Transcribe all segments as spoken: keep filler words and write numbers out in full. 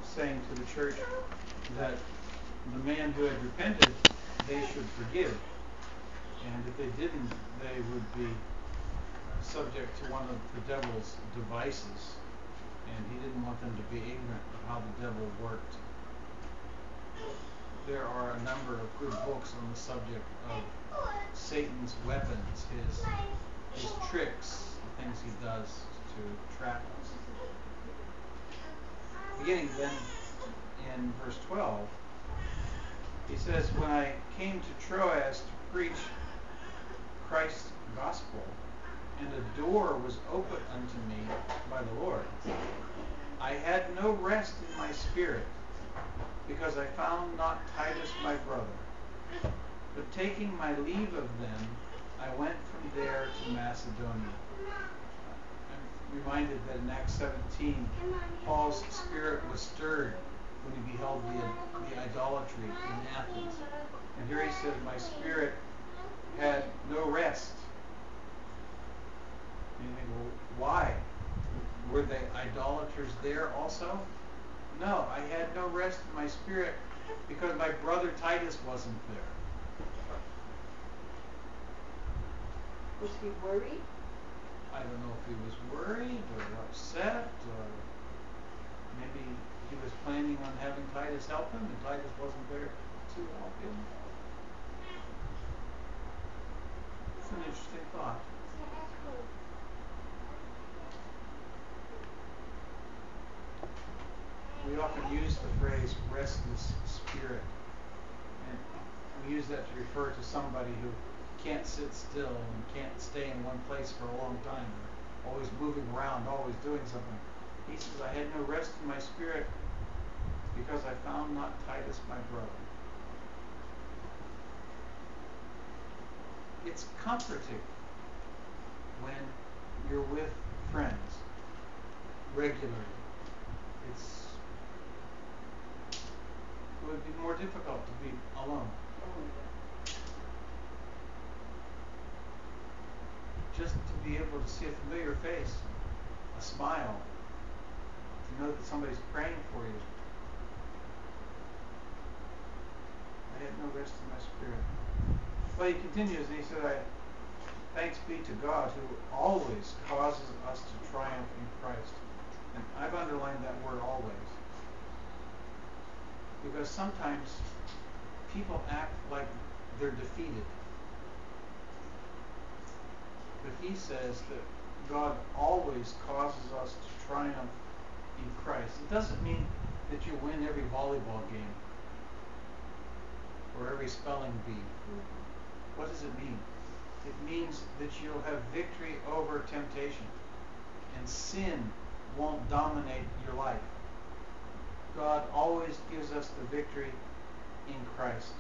saying to the church that the man who had repented, they should forgive. And if they didn't, they would be subject to one of the devil's devices. And he didn't want them to be ignorant of how the devil worked. There are a number of good books on the subject of Satan's weapons, his his tricks, the things he does to trap us. Beginning then in verse twelve, he says, "When I came to Troas to preach Christ's gospel, and a door was opened unto me by the Lord, I had no rest in my spirit, because I found not Titus my brother. But taking my leave of them, I went from there to Macedonia." I'm reminded that in Acts seventeen, Paul's spirit was stirred when he beheld the, the idolatry in Athens. And here he says, my spirit had no rest. And you think, well, why? Were they idolaters there also? No, I had no rest in my spirit because my brother Titus wasn't there. Was he worried? I don't know if he was worried or upset, or maybe he was planning on having Titus help him and Titus wasn't there to help him. It's an interesting thought. We often use the phrase restless spirit, and we use that to refer to somebody who can't sit still and can't stay in one place for a long time, or always moving around, always doing something. He says, I had no rest in my spirit because I found not Titus my brother. It's comforting when you're with friends regularly. It's it would be more difficult to be alone. Just to be able to see a familiar face, a smile, to know that somebody's praying for you. I had no rest in my spirit. Well, he continues and he said, I, thanks be to God who always causes us to triumph in Christ. And I've underlined that word always. Because sometimes people act like they're defeated. But he says that God always causes us to triumph in Christ. It doesn't mean that you win every volleyball game or every spelling bee. What does it mean? It means that you'll have victory over temptation, and sin won't dominate your life. God always gives us the victory in Christ.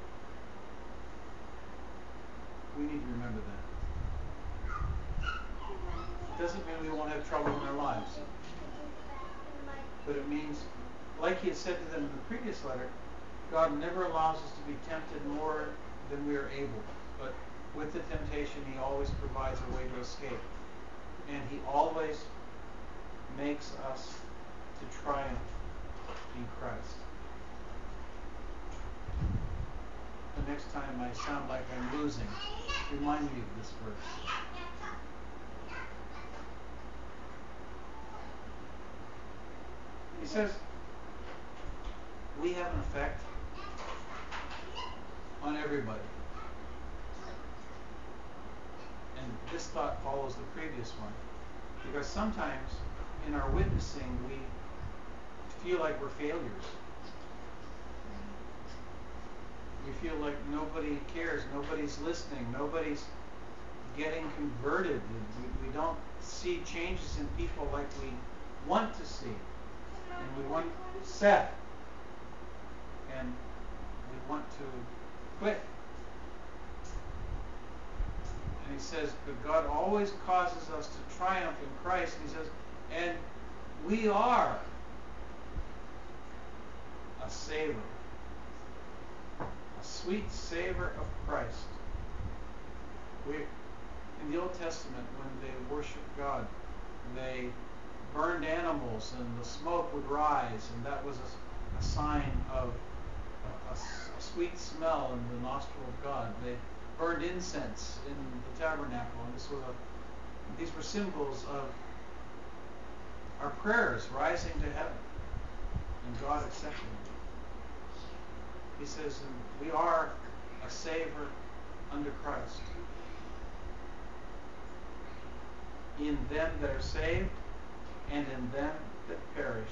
We need to remember that. It doesn't mean we won't have trouble in our lives. But it means, like he had said to them in the previous letter, God never allows us to be tempted more than we are able. But with the temptation, he always provides a way to escape. And he always makes us to triumph in Christ. The next time I sound like I'm losing, remind me of this verse. He says, we have an effect on everybody. And this thought follows the previous one. Because sometimes in our witnessing, we feel like we're failures. We feel like nobody cares, nobody's listening, nobody's getting converted. We, we don't see changes in people like we want to see. And we want Seth. And we want to quit. And he says, but God always causes us to triumph in Christ. And he says, and we are a savor, a sweet savor of Christ. We, in the Old Testament, when they worshiped God, they burned animals, and the smoke would rise, and that was a, a sign of a, a, a sweet smell in the nostril of God. They burned incense in the tabernacle, and this was a, these were symbols of our prayers rising to heaven and God accepting them. He says, and we are a savor under Christ. In them that are saved and in them that perish.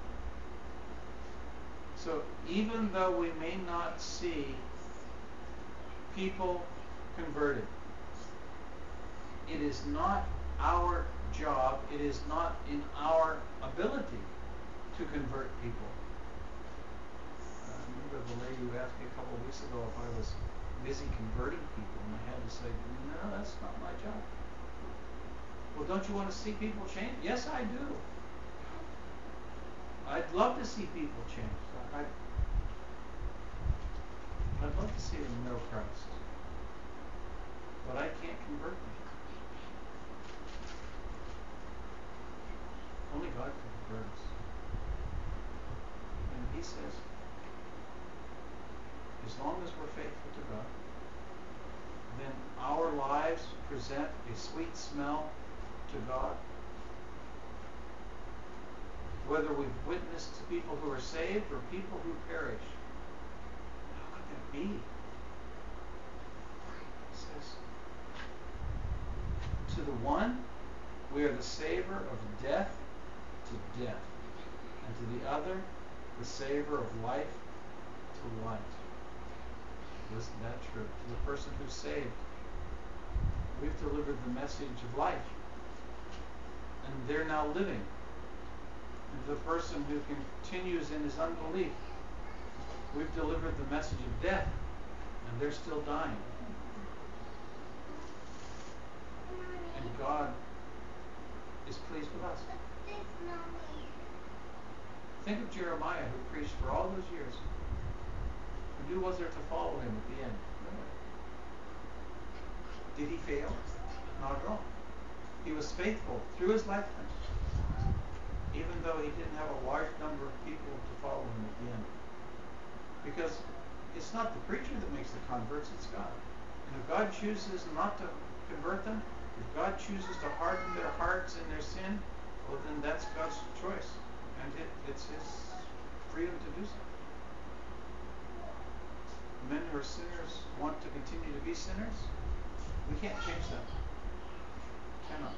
So even though we may not see people converted, it is not our job, it is not in our ability to convert people. I remember the lady who asked me a couple of weeks ago if I was busy converting people, and I had to say, no, that's not my job. Well, don't you want to see people change? Yes, I do. I'd love to see people change. I, I'd love to see them know Christ. But I can't convert them. Only God can convert us. And He says, as long as we're faithful to God, then our lives present a sweet smell to God. Whether we've witnessed to people who are saved or people who perish. How could that be? He says, to the one, we are the savor of death to death. And to the other, the savor of life to life. Isn't that true? To the person who's saved, we've delivered the message of life. And they're now living. And to the person who continues in his unbelief, we've delivered the message of death. And they're still dying. And God is pleased with us. Think of Jeremiah, who preached for all those years. And who was there to follow him at the end? Did he fail? Not at all. He was faithful through his lifetime, even though he didn't have a large number of people to follow him at the end. Because it's not the preacher that makes the converts, it's God. And if God chooses not to convert them, if God chooses to harden their hearts in their sin, well then that's God's choice. And it, it's His freedom to do so. Men who are sinners want to continue to be sinners. We can't change that. Cannot.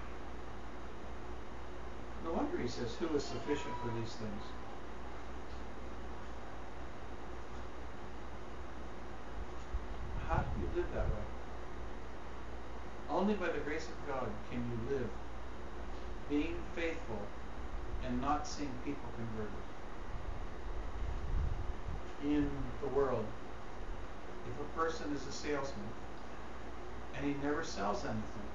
No wonder He says, who is sufficient for these things? How do you live that way? Only by the grace of God can you live being faithful and not seeing people converted. In the world, if a person is a salesman and he never sells anything,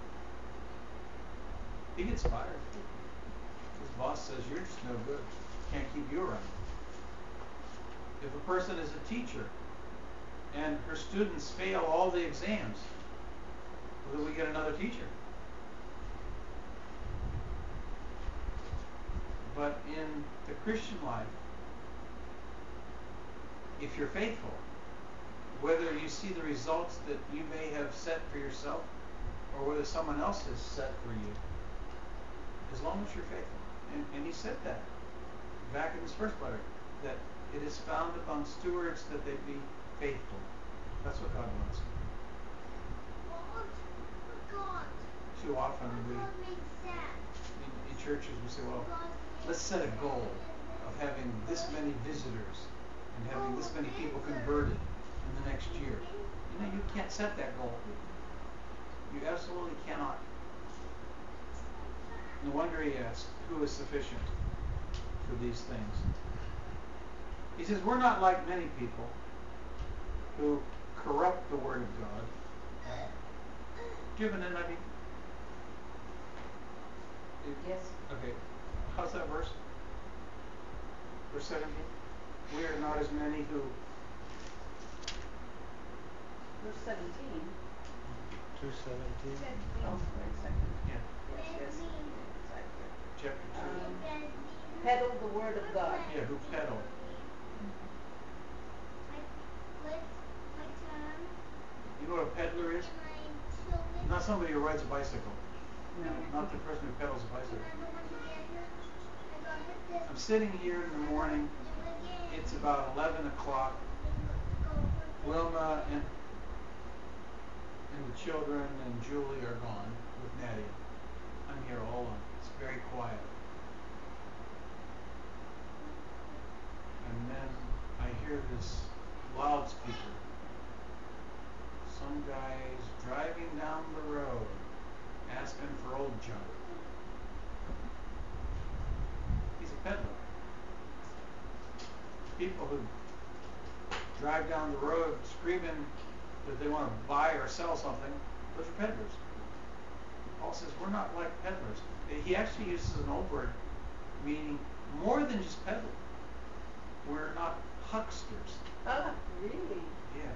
he gets fired. His boss says, you're just no good. Can't keep you around. If a person is a teacher and her students fail all the exams, well, then we get another teacher. But in the Christian life, if you're faithful, whether you see the results that you may have set for yourself or whether someone else has set for you, as long as you're faithful. And, and he said that back in his first letter, that it is found among stewards that they be faithful. That's what God wants. Too often we, in, in churches, we say, well, let's set a goal of having this many visitors and having this many people converted in the next year. You know, you can't set that goal. You absolutely cannot. No wonder he asked, who is sufficient for these things? He says, we're not like many people who corrupt the word of God. Do you have an N I V? Yes. Okay. How's that verse? Verse seventeen? We are not as many who... Verse seventeen. two seventeen. Oh, wait a second. Yeah. Yes, yes. Exactly. chapter two. Um, peddle the word of God. Yeah, who peddle. You know what a peddler is? Not somebody who rides a bicycle. No. Not the person who pedals a bicycle. I'm sitting here in the morning. It's about eleven o'clock. Wilma and and the children and Julie are gone with Nadia. I'm here all alone. It's very quiet. And then I hear this loudspeaker. Some guy's driving down the road asking for old junk. He's a peddler. People who drive down the road screaming that they want to buy or sell something, those are peddlers. Paul says we're not like peddlers. He actually uses an old word meaning more than just peddling. We're not hucksters. Ah, really? Yeah.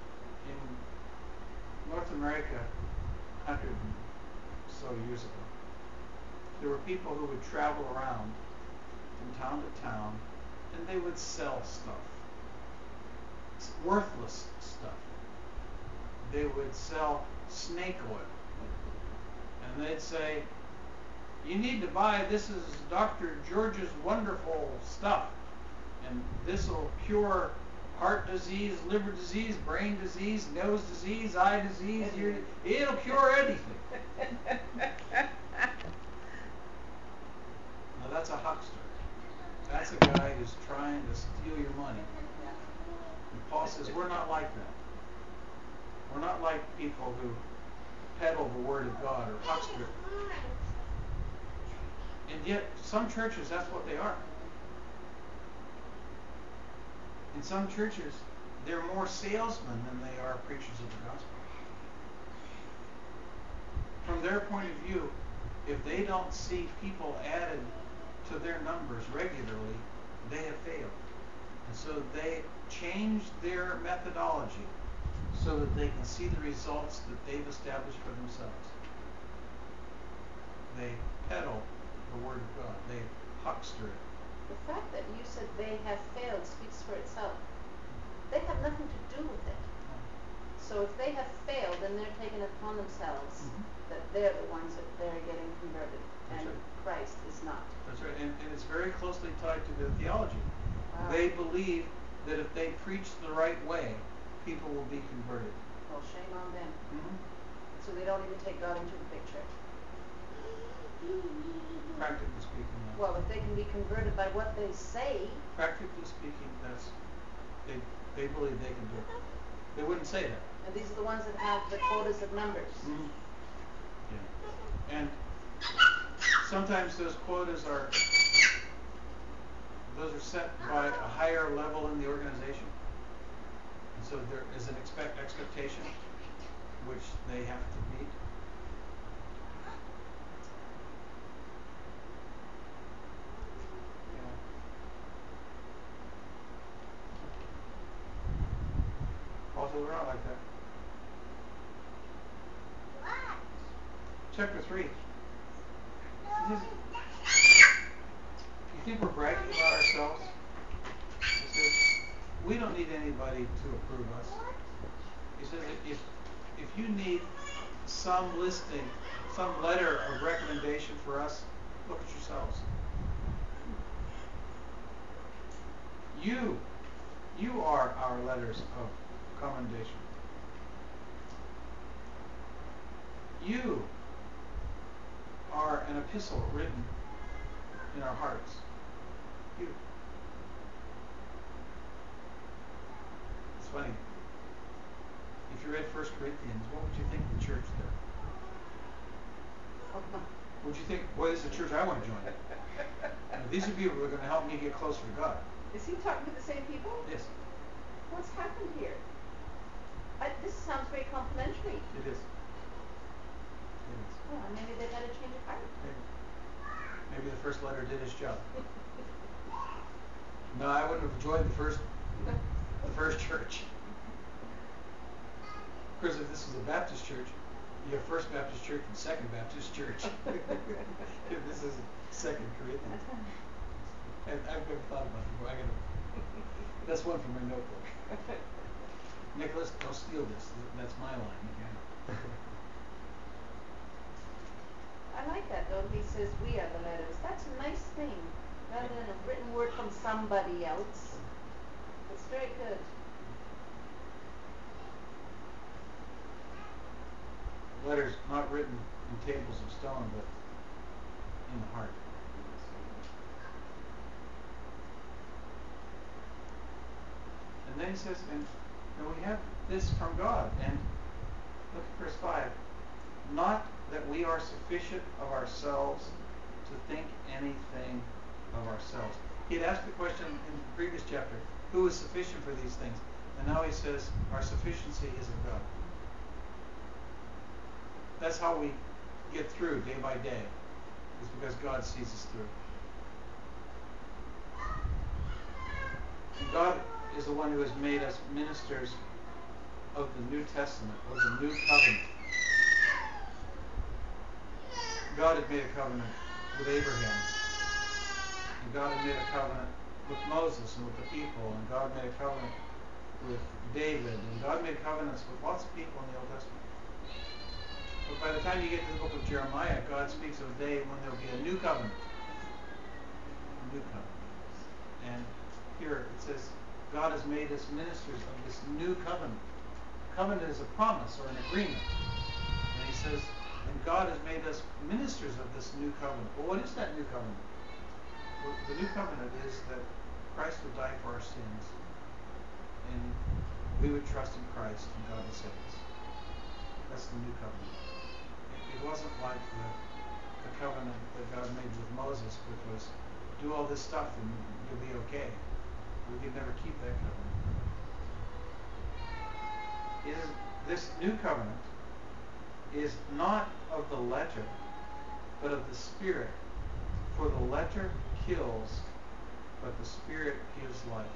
In North America, a hundred and so years ago, there were people who would travel around from town to town, and they would sell stuff. It's worthless stuff. They would sell snake oil. And they'd say, you need to buy, this is Doctor George's wonderful stuff. And this will cure heart disease, liver disease, brain disease, nose disease, eye disease. Ear, it'll cure anything. Now that's a huckster. That's a guy who's trying to steal your money. And Paul says we're not like that. We're not like people who peddle the word of God or huckster. And yet, some churches, that's what they are. In some churches, they're more salesmen than they are preachers of the gospel. From their point of view, if they don't see people added to their numbers regularly, they have failed. And so they change their methodology so that they can see the results that they've established for themselves. They peddle the word of God. They huckster it. The fact that you said they have failed speaks for itself. They have nothing to do with it. So if they have failed, then they're taking it upon themselves Mm-hmm. that they're the ones that they're getting converted, That's and right. Christ is not. That's right. And, and it's very closely tied to their theology. Wow. They believe that if they preach the right way, people will be converted. Well, shame on them. Mm-hmm. So they don't even take God into the picture. Practically speaking, no. Well, if they can be converted by what they say, Practically speaking, that's they they believe they can do it. They wouldn't say that. and these are the ones that have the quotas of numbers. Mm-hmm. Yeah. And sometimes those quotas are those are set by a higher level in the organization. And so there is an expect expectation which they have to meet. Yeah. Paul says we're not like that. Chapter three. He says, you think we're bragging about ourselves? He says, we don't need anybody to approve us. He says, if if you need some listing, some letter of recommendation for us, look at yourselves. You, you are our letters of commendation. You are an epistle written in our hearts. You. It's funny. If you read First Corinthians, what would you think of the church there? Would you think, boy, this is a church I want to join? You know, these are people who are going to help me get closer to God. Is he talking to the same people? Yes, What's happened here? I, this sounds very complimentary. it is. It is. Oh, maybe they've had a change of heart. Maybe. Maybe the first letter did its job. No, I wouldn't have joined the first the first church. Of course, if this was a Baptist church, You have First Baptist Church and Second Baptist Church. This is Second Corinthians. I've, I've never thought about it before. I gotta, that's one from my notebook. Nicholas, don't steal this. That's my line. Okay? I like that though. He says we are the letters. That's a nice thing, rather than a written word from somebody else. It's very good. Letters not written in tables of stone, but in the heart. And then he says, and, and we have this from God. And look at verse five. Not that we are sufficient of ourselves to think anything of ourselves. He had asked the question in the previous chapter, who is sufficient for these things? And now he says, our sufficiency is of God. That's how we get through day by day, is because God sees us through. And God is the one who has made us ministers of the New Testament, of the New Covenant. God had made a covenant with Abraham. And God had made a covenant with Moses and with the people. And God made a covenant with David. And God made covenants with lots of people in the Old Testament. But by the time you get to the book of Jeremiah, God speaks of a day when there will be a new covenant. A new covenant. And here it says, God has made us ministers of this new covenant. Covenant is a promise or an agreement. And he says, and God has made us ministers of this new covenant. Well, what is that new covenant? Well, the new covenant is that Christ would die for our sins, and we would trust in Christ, and God would save us. That's the new covenant. It, it wasn't like the, the covenant that God made with Moses, which was do all this stuff and you'll be okay. We could never keep that covenant. Is this new covenant is not of the letter, but of the Spirit. For the letter kills, but the Spirit gives life.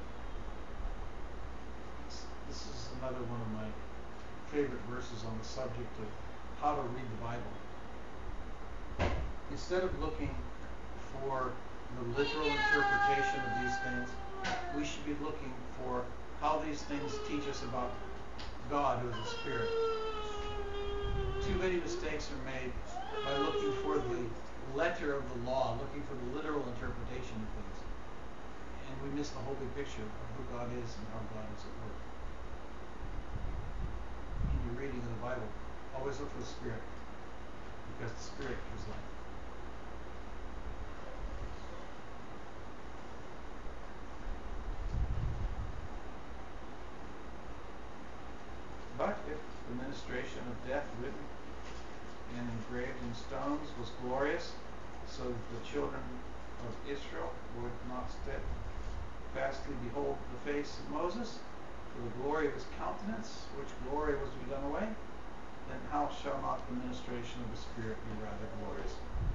This is another one of my favorite verses on the subject of how to read the Bible. Instead of looking for the literal interpretation of these things, we should be looking for how these things teach us about God, who is a Spirit. Too many mistakes are made by looking for the letter of the law, looking for the literal interpretation of things. And we miss the whole big picture of who God is and how God is at work. In your reading of the Bible, always look for the Spirit, because the Spirit gives life. But if the ministration of death written and engraved in stones was glorious, so that the children of Israel would not steadfastly behold the face of Moses, for the glory of his countenance, which glory was to be done away, then how shall not the ministration of the Spirit be rather glorious?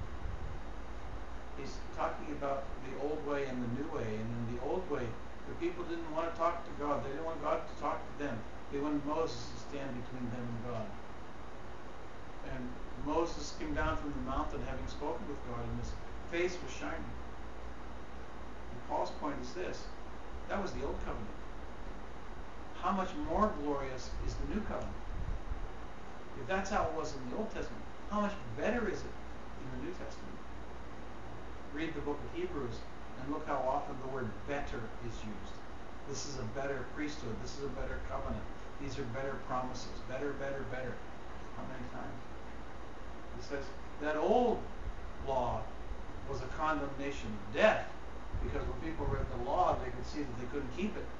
He's talking about the old way and the new way. And in the old way, the people didn't want to talk to God. They didn't want God to talk to them. They wanted Moses to stand between them and God. And Moses came down from the mountain having spoken with God, and his face was shining. And Paul's point is this: that was the old covenant. How much more glorious is the new covenant? If that's how it was in the Old Testament, how much better is it in the New Testament? Read the book of Hebrews and look how often the word better is used. This is a better priesthood. This is a better covenant. These are better promises. Better, better, better. How many times? It says that old law was a condemnation of death, because when people read the law, they could see that they couldn't keep it.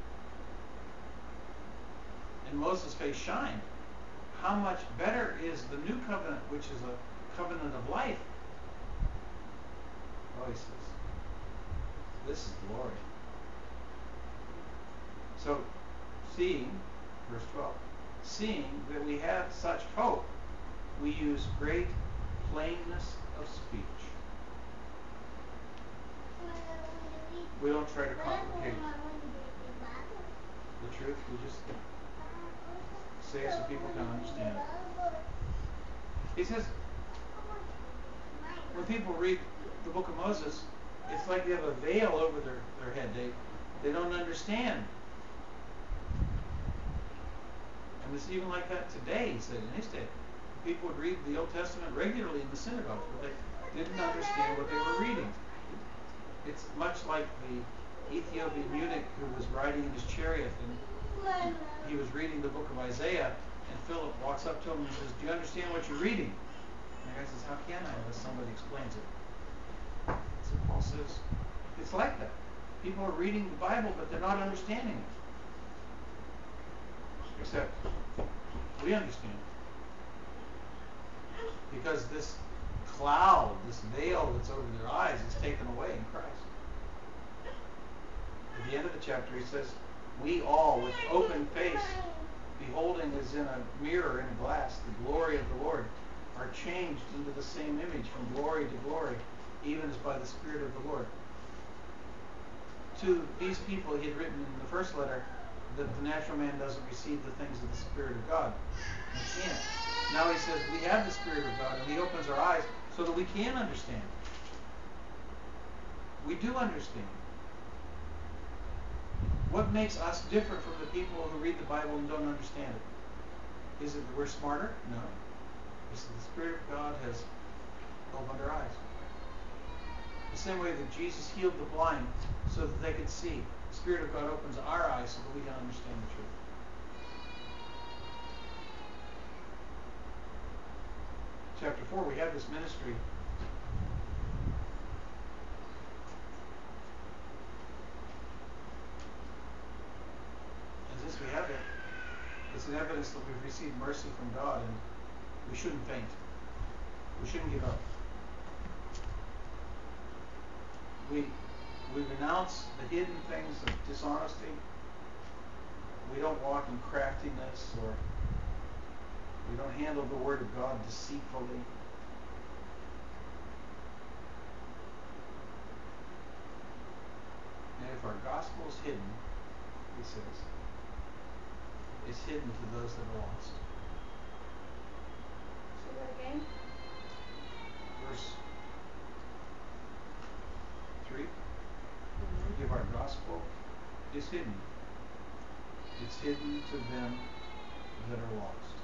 And Moses' face shined. How much better is the new covenant, which is a covenant of life? Oh, he says, this is glory. So, seeing, verse twelve, seeing that we have such hope, we use great plainness of speech. We don't try to complicate the truth. We just say it so people can understand. He says, when people read the book of Moses, it's like they have a veil over their, their head. They, they don't understand. And it's even like that today, he said, in his day. People would read the Old Testament regularly in the synagogues, but they didn't understand what they were reading. It's much like the Ethiopian eunuch who was riding in his chariot, and he was reading the book of Isaiah, and Philip walks up to him and says, "Do you understand what you're reading?" And the guy says, "How can I, unless somebody explains it?" So Paul says, it's like that. People are reading the Bible, but they're not understanding it. Except we understand. Because this cloud, this veil that's over their eyes is taken away in Christ. At the end of the chapter he says, we all with open face, beholding as in a mirror in a glass the glory of the Lord, are changed into the same image from glory to glory, even as by the Spirit of the Lord. To these people he had written in the first letter that the natural man doesn't receive the things of the Spirit of God. He can't. Now he says we have the Spirit of God, and he opens our eyes so that we can understand. We do understand. What makes us different from the people who read the Bible and don't understand it? Is it that we're smarter? No. It's that the Spirit of God has opened our eyes. The same way that Jesus healed the blind so that they could see. The Spirit of God opens our eyes so that we can understand the truth. Chapter four, we have this ministry. And since we have it, it's an evidence that we've received mercy from God, and we shouldn't faint. We shouldn't give up. We we renounce the hidden things of dishonesty. We don't walk in craftiness, or we don't handle the Word of God deceitfully. And if our gospel is hidden, he says, it's hidden to those that are lost. Say that again. Verse three. Mm-hmm. If our gospel is hidden, it's hidden to them that are lost.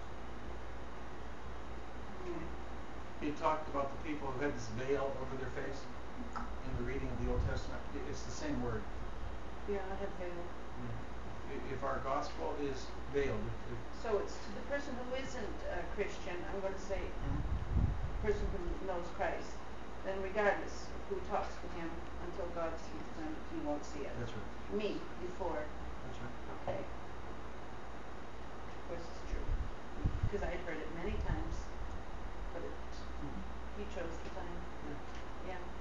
Mm-hmm. He talked about the people who had this veil over their face in the reading of the Old Testament. It's the same word. Yeah, I have veil. If our gospel is veiled, if, So it's to the person who isn't a Christian, I'm going to say, mm-hmm. person who knows Christ, then regardless of who talks to him, until God sees them, he won't see it. That's right. Me, before. That's right. Okay. Of course it's true. Because I'd heard it many times, but it, Mm-hmm. he chose the time. Yeah. Yeah.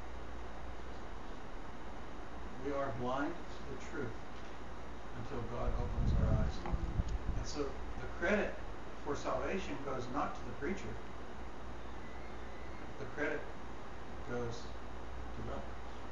We are blind to the truth until God opens our eyes. Mm-hmm. And so the credit for salvation goes not to the preacher. The credit goes to God.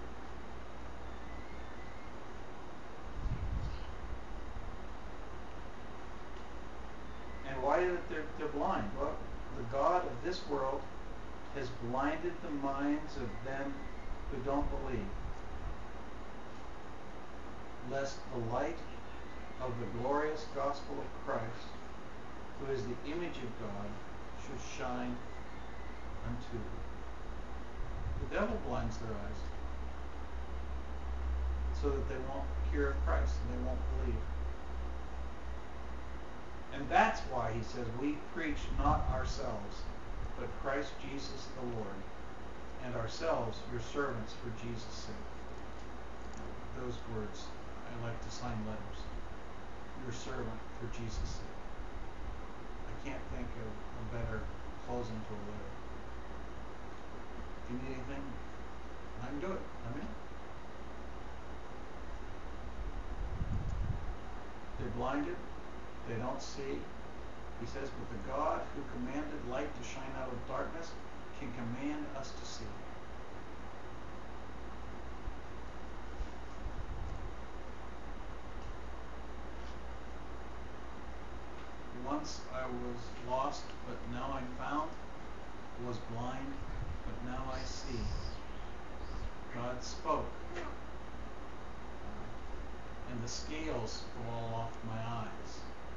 And why is it they're, they're blind? Well, the God of this world has blinded the minds of them who don't believe, lest the light of the glorious gospel of Christ, who is the image of God, should shine unto them. The devil blinds their eyes so that they won't hear of Christ and they won't believe. And that's why he says, we preach not ourselves, but Christ Jesus the Lord, and ourselves your servants for Jesus' sake. Those words, I like to sign letters. Your servant for Jesus' sake. I can't think of a better closing to a letter. If you need anything, I can do it. I'm in. They're blinded. They don't see. He says, but the God who commanded light to shine out of darkness can command us to see. Once I was lost, but now I'm found. was blind, but now I see. God spoke, uh, and the scales fall off my eyes.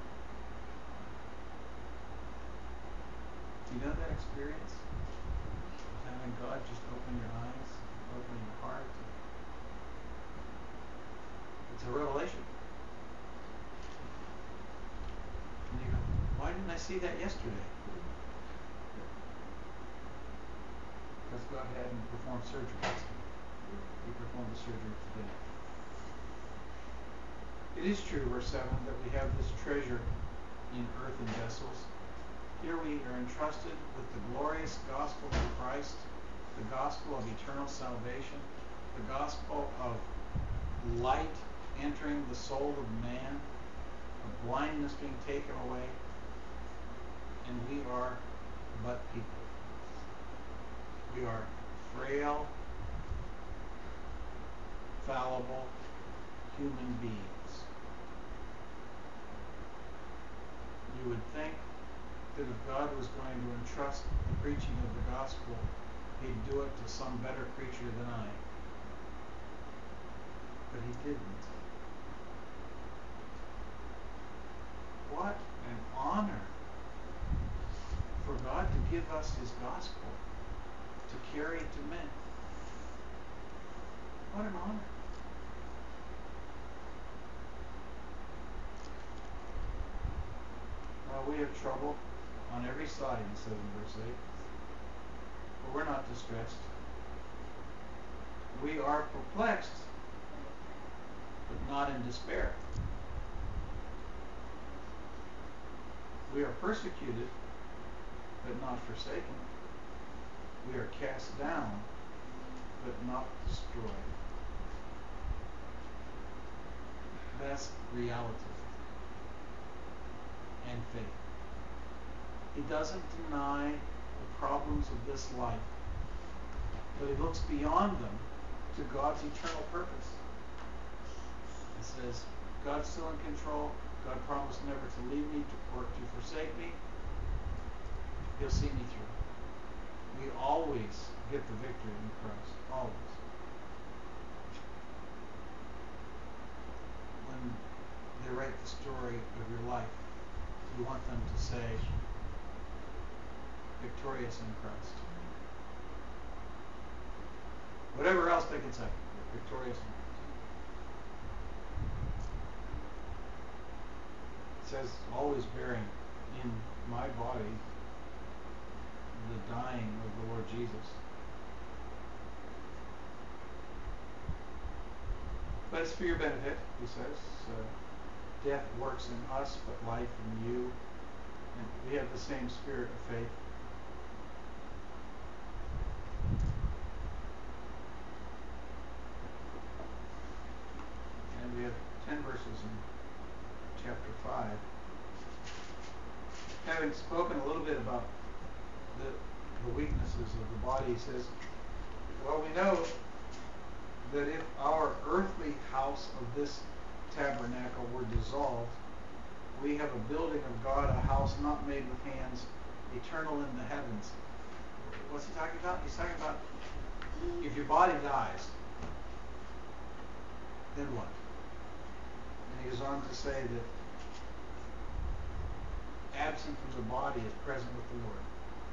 Do you know that experience? Having God just open your eyes, open your heart. It's a revelation. And you go, why didn't I see that yesterday? Because God hadn't performed surgery yesterday. He performed the surgery today. It is true, verse seven, that we have this treasure in earthen vessels. Here we are entrusted with the glorious gospel of Christ, the gospel of eternal salvation, the gospel of light entering the soul of man, of blindness being taken away, and we are but people. We are frail, fallible human beings. You would think that if God was going to entrust the preaching of the gospel, he'd do it to some better preacher than I. But he didn't. What an honor for God to give us his gospel to carry to men. What an honor. Now we have trouble on every side, he says in verse eight. But we're not distressed. We are perplexed, but not in despair. We are persecuted, but not forsaken. We are cast down, but not destroyed. That's reality and faith. He doesn't deny the problems of this life, but he looks beyond them to God's eternal purpose. He says, God's still in control. God promised never to leave me or to forsake me. He'll see me through. We always get the victory in Christ. Always. When they write the story of your life, you want them to say, victorious in Christ. Whatever else they can say, victorious in Christ. It says, always bearing in my body the dying of the Lord Jesus. But it's for your benefit, he says. Uh, death works in us, but life in you. And we have the same spirit of faith. And we have ten verses in chapter five. Having spoken a little bit about the, the weaknesses of the body, he says, well, we know that if our earthly house of this tabernacle were dissolved, we have a building of God, a house not made with hands, eternal in the heavens. What's he talking about? He's talking about if your body dies, then what? And he goes on to say that absent from the body is present with the Lord.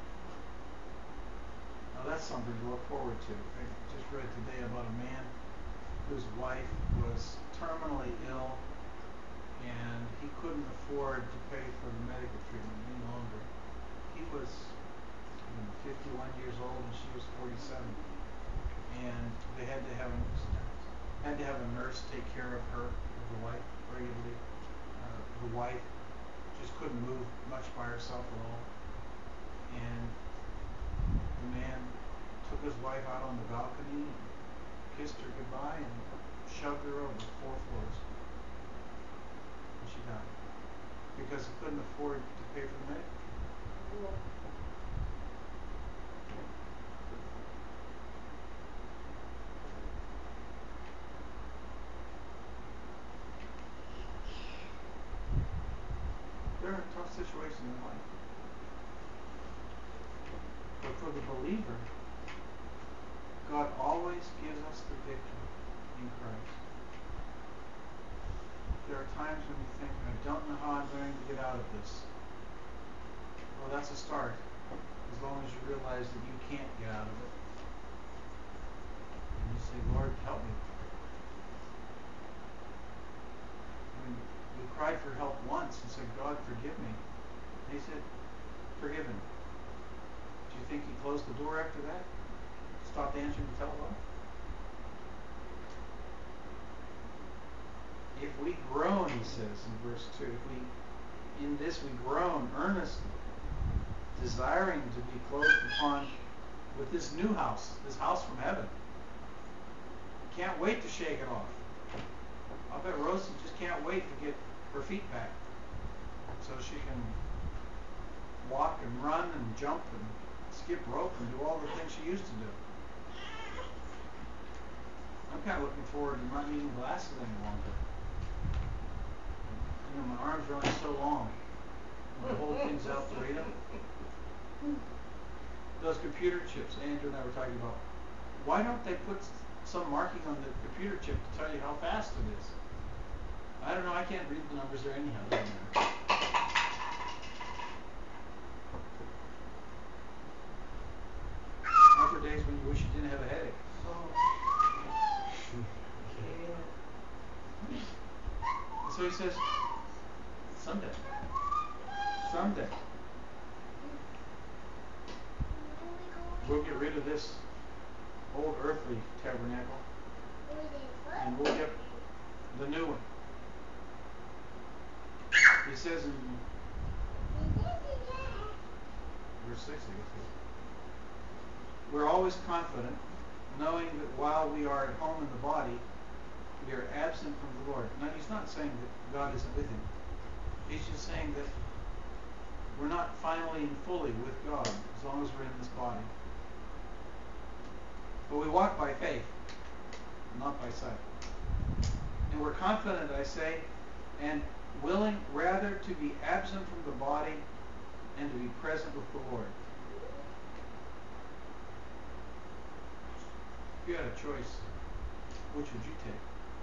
Now that's something to look forward to. I just read today about a man whose wife was terminally ill and he couldn't afford to pay for the medical treatment any longer. He was you know, fifty-one years old and she was forty-seven, and they had to have a, had to have a nurse take care of her, of the wife, regularly. Uh, the wife just couldn't move much by herself at all, and the man took his wife out on the balcony and kissed her goodbye and shoved her over four floors. And she died. Because he couldn't afford to pay for the medical treatment. There are tough situations in life. But for the believer, God always gives us the victory in Christ. There are times when you think, I don't know how I'm going to get out of this. Well, that's a start, as long as you realize that you can't get out of it. And you say, Lord, help me. I mean, we cried for help once and said, God, forgive me. And he said, forgiven. Do you think he closed the door after that? Stopped answering the telephone? If we groan, he says in verse two, if we, in this we groan earnestly, desiring to be clothed upon with this new house, this house from heaven. Can't wait to shake it off. I'll bet Rosie just can't wait to get her feet back so she can walk and run and jump and skip rope and do all the things she used to do. I'm kind of looking forward to not needing glasses any longer. You know, my arms are only so long. When I hold things out to read them. Those computer chips, Andrew and I were talking about, why don't they put some marking on the computer chip to tell you how fast it is? I don't know, I can't read the numbers there anyhow. Doesn't matter. Those are days when you wish you didn't have a headache. And so he says, someday. Someday. We'll get rid of this old earthly tabernacle. And we'll get the new one. He says in verse six, I guess, we're always confident, knowing that while we are at home in the body, we are absent from the Lord. Now, he's not saying that God isn't with him. He's just saying that we're not finally and fully with God as long as we're in this body. But we walk by faith, not by sight. And we're confident, I say, and willing rather to be absent from the body and to be present with the Lord. If you had a choice, which would you take?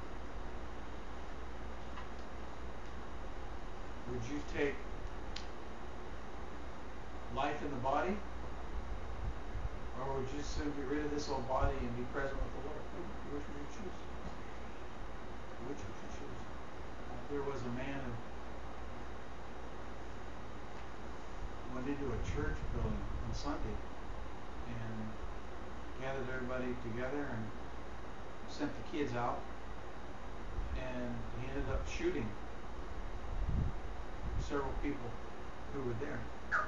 Would you take life in the body? Or would you soon get rid of this old body and be present with the Lord? Which would you choose? Which would you choose? There was a man who went into a church building on Sunday and gathered everybody together and sent the kids out, and he ended up shooting several people who were there.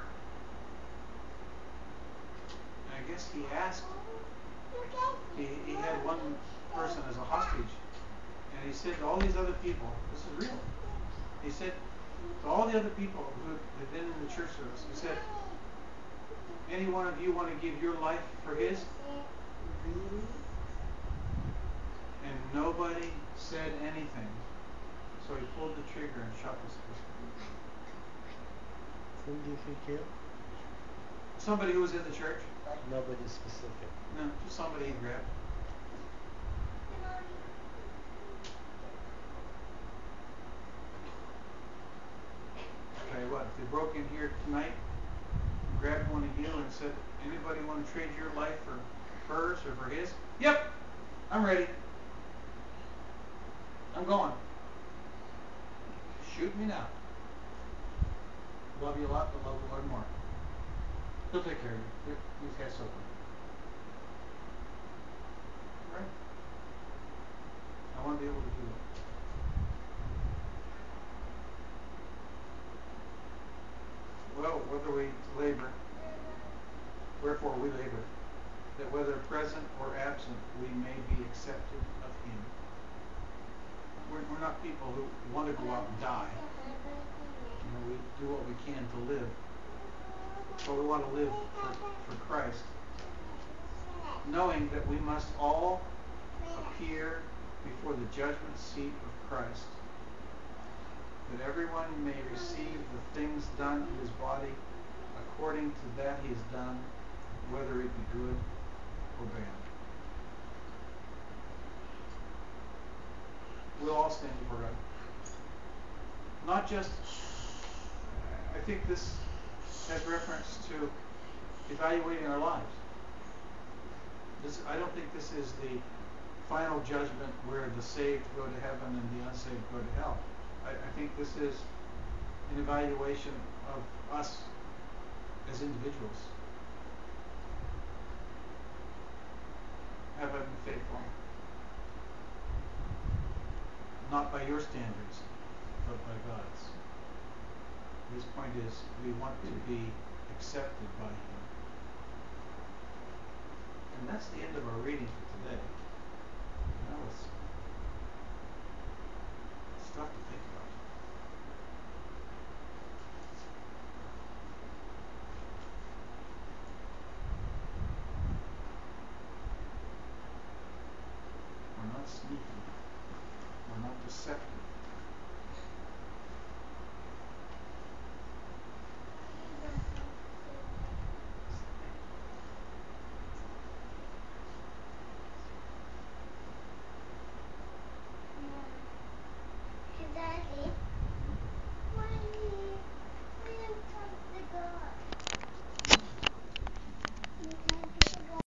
And I guess he asked, he, he had one person as a hostage, and he said to all these other people, this is real, he said to all the other people who had been in the church service, he said, any one of you want to give your life for his? And nobody said anything. So he pulled the trigger and shot this person. Whom did he kill? Somebody who was in the church. Nobody specific. No, just somebody he grabbed. Tell you what, if they broke in here tonight, grabbed one of you and said, anybody want to trade your life for hers or for his? Yep, I'm ready. I'm going. Shoot me now. Love you a lot, but love the Lord more. He'll take care of you. He's got something. Right? I want to be able to do it. Well, whether we labor, wherefore we labor, that whether present or absent, we may be accepted of him. We're, we're not people who want to go out and die. You know, we do what we can to live. But we want to live for, for Christ. Knowing that we must all appear before the judgment seat of Christ. That everyone may receive the things done in his body according to that he has done, whether it be good or bad. We'll all stand before God. Not just, I think this has reference to evaluating our lives. This, I don't think this is the final judgment where the saved go to heaven and the unsaved go to hell. I, I think this is an evaluation of us as individuals. Have I been faithful? Not by your standards, but by God's. His point is, we want to be accepted by Him. And that's the end of our reading for today. That was stuff to think about. We're not sneaky. We're not deceptive.